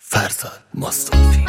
فرزاد مصطفی.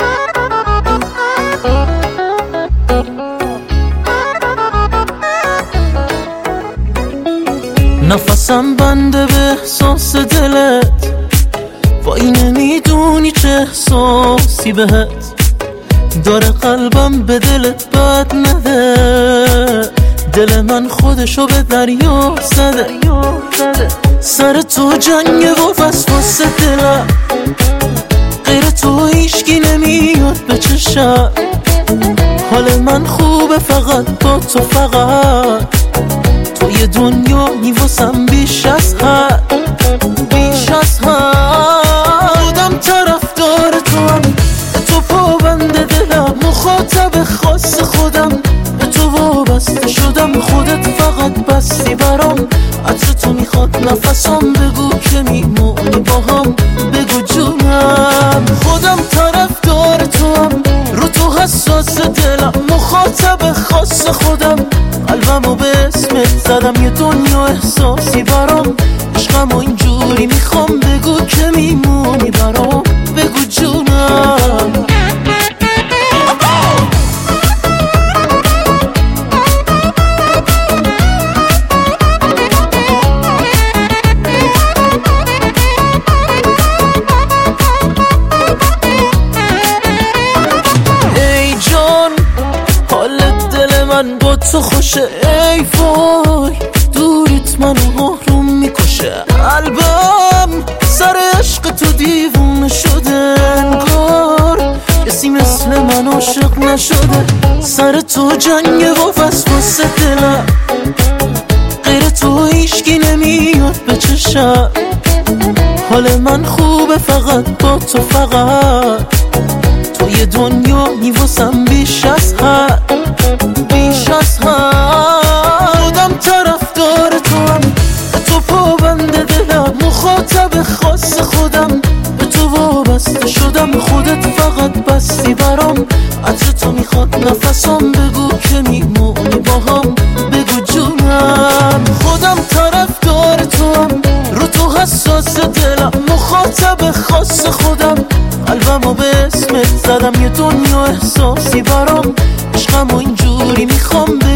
نفسم بنده به احساس دلت، وای نمیدونی چه احساسی بهت داره. قلبم به دلت بد نده، دل من خودشو به دریا زده. سر تو جنگه و وسواس دلم، غیر تو هیچکی نمیاد به چشم. حال من خوبه فقط با تو، فقط توی دنیایی واسم بیش از حد، بیش از حد. خودم طرفدار تو هم، تو پابند دلم، مخاطب خاص خودم، به تو وابسته شدم. خودت فقط بستی برام، عطر تو میخواد نفسم. بگو که میمونی با هم، بگو جونم. خودم طرفدار تو هم، رو تو حساس دلم، مخاطب خاص خودم. قلبمو به اسمت زدم، یه دنیا احساسی برام. عشقمو اینجوری میخوام، بگو که میمونی برام، بگو جونم. ای جان، حال دل من با تو خوشه. ای وای، دوریت منو آروم میکشه. قلبم سر عشق تو دیوونه شده، انگار کسی مثل من عاشق نشده. سر تو جنگه و وسواس دلم، غیر تو هیچکی نمیاد به چشم. حال من خوبه فقط با تو، فقط توی دنیا میواسم بیش از حد، بیش از حد. خودم طرفدار تو هم، تو پابند دلم، مخاطب خاص خودم. به تو وابسته شدم، خودت فقط بستی برام. عطر تو میخواد نفسم، بگو که میمونی با هم، بگو جونم. خودم طرفدار تو هم، رو تو حساس دلم، مخاطب خاص خودم. قلبمو به اسمت زدم، یه دنیا احساسی برام. عشقمو اینجوری میخوام،